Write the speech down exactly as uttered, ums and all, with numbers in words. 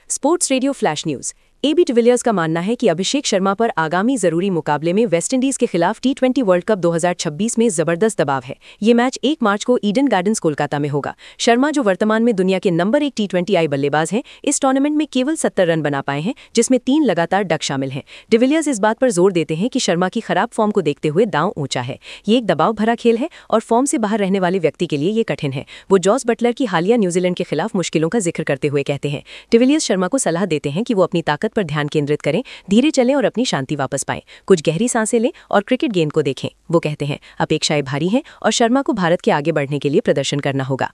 Sports radio flash news. AB de Villiers का मानना है कि अभिषेक शर्मा पर आगामी जरूरी मुकाबले में वेस्टइंडीज के खिलाफ टी ट्वेंटी वर्ल्ड कप दो हज़ार छब्बीस में जबरदस्त दबाव है। ये मैच एक मार्च को ईडन गार्डन्स कोलकाता में होगा। शर्मा, जो वर्तमान में दुनिया के नंबर एक टी ट्वेंटी आई बल्लेबाज हैं, इस टूर्नामेंट में केवल सत्तर रन बना पाए हैं, जिसमें तीन लगातार डक शामिल हैं। डिविलियर्स इस बात पर जोर देते हैं कि शर्मा की खराब फॉर्म को देखते हुए दांव ऊंचा है। ये एक दबाव भरा खेल है और फॉर्म से बाहर रहने वाले व्यक्ति के लिए ये कठिन है। वो जॉस बटलर की हालिया न्यूजीलैंड के खिलाफ मुश्किलों का जिक्र करते हुए कहते हैं। डिविलियर्स शर्मा को सलाह देते हैं कि वो अपनी ताकत पर ध्यान केंद्रित करें, धीरे चलें और अपनी शांति वापस पाएं। कुछ गहरी सांसें लें और क्रिकेट गेम को देखें। वो कहते हैं, अपेक्षाएं भारी हैं और शर्मा को भारत के आगे बढ़ने के लिए प्रदर्शन करना होगा।